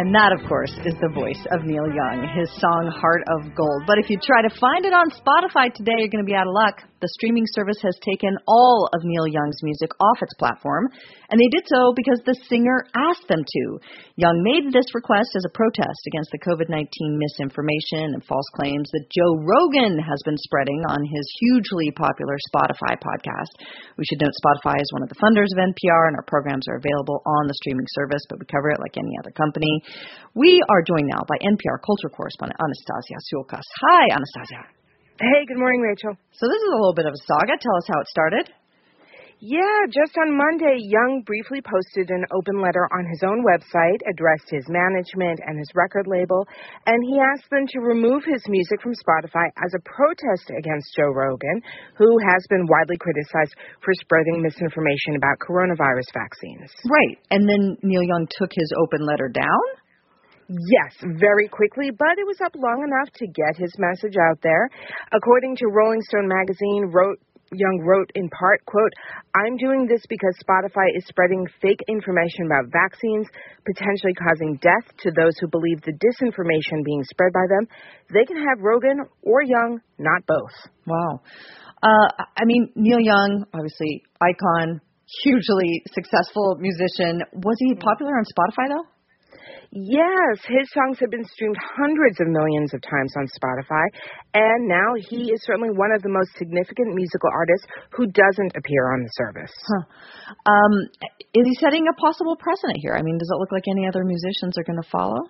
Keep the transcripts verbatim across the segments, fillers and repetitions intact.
And that, of course, is the voice of Neil Young, his song Heart of Gold. But if you try to find it on Spotify today, you're going to be out of luck. The streaming service has taken all of Neil Young's music off its platform, and they did so because the singer asked them to. Young made this request as a protest against the COVID nineteen misinformation and false claims that Joe Rogan has been spreading on his hugely popular Spotify podcast. We should note Spotify is one of the funders of N P R, and our programs are available on the streaming service, but we cover it like any other company. We are joined now by N P R culture correspondent Anastasia Sulkas. Hi, Anastasia. Hey, good morning, Rachel. So this is a little bit of a saga. Tell us how it started. Yeah, just on Monday, Young briefly posted an open letter on his own website, addressed his management and his record label, and he asked them to remove his music from Spotify as a protest against Joe Rogan, who has been widely criticized for spreading misinformation about coronavirus vaccines. Right, and then Neil Young took his open letter down? Yes, very quickly, but it was up long enough to get his message out there. According to Rolling Stone magazine, wrote Young wrote in part, quote, "I'm doing this because Spotify is spreading fake information about vaccines, potentially causing death to those who believe the disinformation being spread by them. They can have Rogan or Young, not both." Wow. Uh, I mean, Neil Young, obviously icon, hugely successful musician. Was he popular on Spotify, though? Yes, his songs have been streamed hundreds of millions of times on Spotify, and now he is certainly one of the most significant musical artists who doesn't appear on the service. Huh. Um, is he setting a possible precedent here? I mean, does it look like any other musicians are going to follow?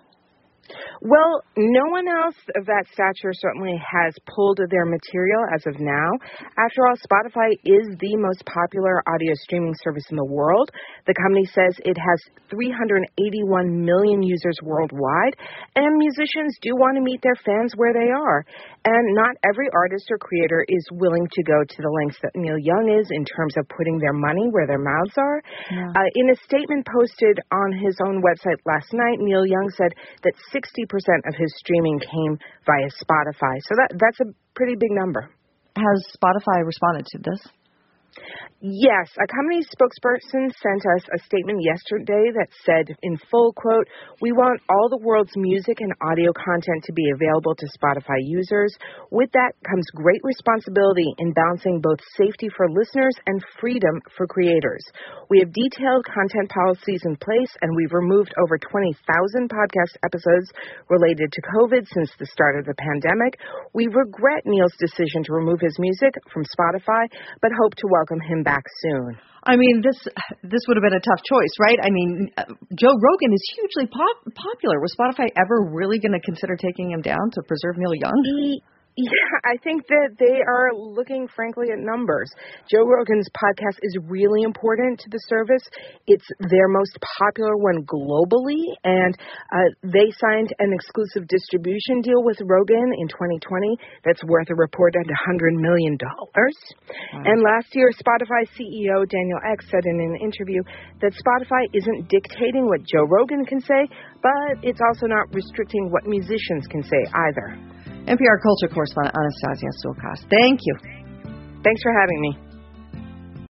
Well, no one else of that stature certainly has pulled their material as of now. After all, Spotify is the most popular audio streaming service in the world. The company says it has three hundred eighty-one million users worldwide, and musicians do want to meet their fans where they are. And not every artist or creator is willing to go to the lengths that Neil Young is in terms of putting their money where their mouths are. Yeah. Uh, in a statement posted on his own website last night, Neil Young said that sixty percent of his streaming came via Spotify. So that that's a pretty big number. Has Spotify responded to this? Yes, a company spokesperson sent us a statement yesterday that said, in full quote, "We want all the world's music and audio content to be available to Spotify users. With that comes great responsibility in balancing both safety for listeners and freedom for creators. We have detailed content policies in place, and we've removed over twenty thousand podcast episodes related to COVID since the start of the pandemic. We regret Neil's decision to remove his music from Spotify, but hope to welcome him back soon." I mean, this this would have been a tough choice, right? I mean, uh, Joe Rogan is hugely pop- popular. Was Spotify ever really going to consider taking him down to preserve Neil Young? He- Yeah, I think that they are looking, frankly, at numbers. Joe Rogan's podcast is really important to the service. It's their most popular one globally, and uh, they signed an exclusive distribution deal with Rogan in twenty twenty that's worth a reported one hundred million dollars. Wow. And last year, Spotify C E O Daniel Ek said in an interview that Spotify isn't dictating what Joe Rogan can say, but it's also not restricting what musicians can say either. N P R culture correspondent Anastasia Sulkas. Thank you. Thanks for having me.